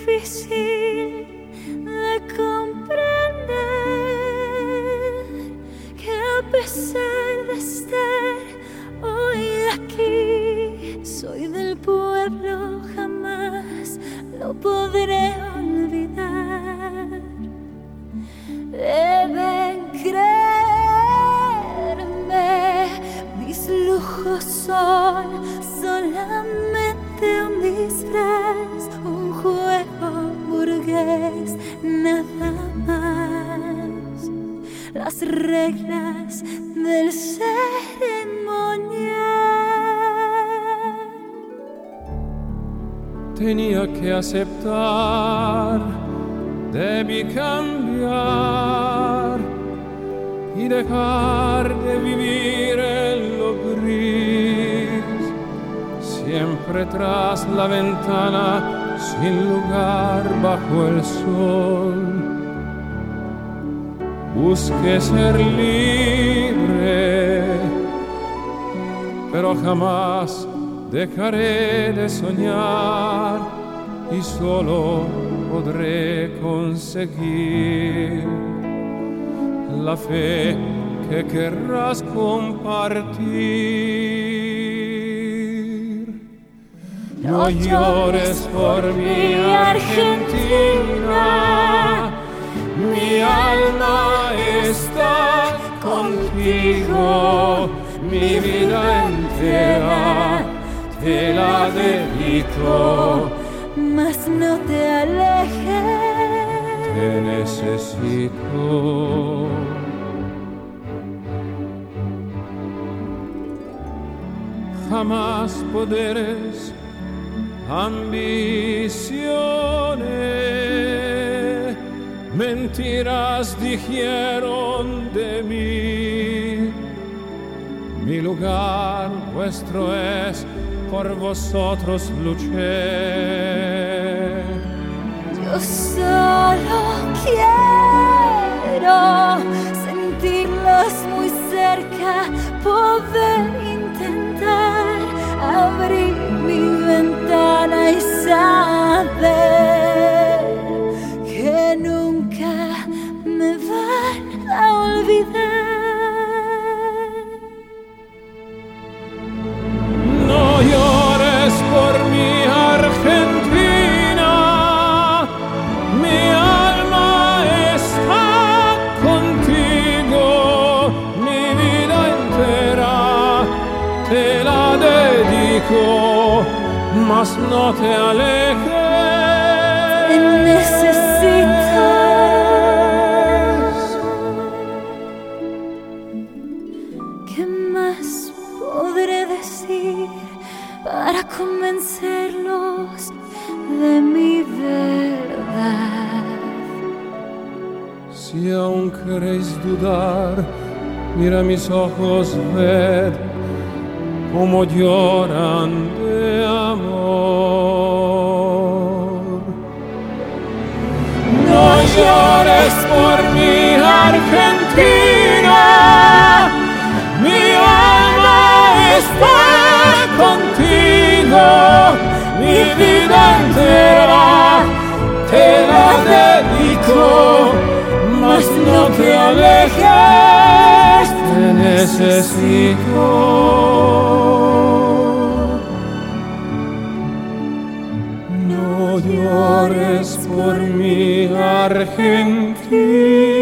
difícil de comprender que a pesar de estar hoy aquí, soy del pueblo, jamás lo podré olvidar. Deben creerme, mis lujos son solamente un disfraz, un juego burgués, nada más. Las reglas del ceremonial. Tenía que aceptar, debí cambiar y dejar de vivir en lo gris, siempre tras la ventana, sin lugar bajo el sol. Busqué ser libre, pero jamás dejaré de soñar y solo podré conseguir la fe que querrás compartir. No llores por mi Argentina, mi alma está contigo, mi vida entera te la dedico. Mas no te alejes, te necesito. Jamás poderes, ambiciones, mentiras dijeron de mí. Mi lugar vuestro es, por vosotros luché. Yo solo quiero sentirlos muy cerca, poder intentar abrir mi ventana y saber que nunca me van a olvidar. No llores por mi Argentina, mi alma está contigo, mi vida entera te la dedico, mas no te alejes. Te necesito. ¿Qué más podré decir para convencerlos de mi verdad? Si aún queréis dudar, mira mis ojos, ved cómo lloran de amor. No llores por mi Argentina, mi alma está contigo, mi vida entera te la dedico, mas no te alejes, te necesito. No llores por mi Argentina.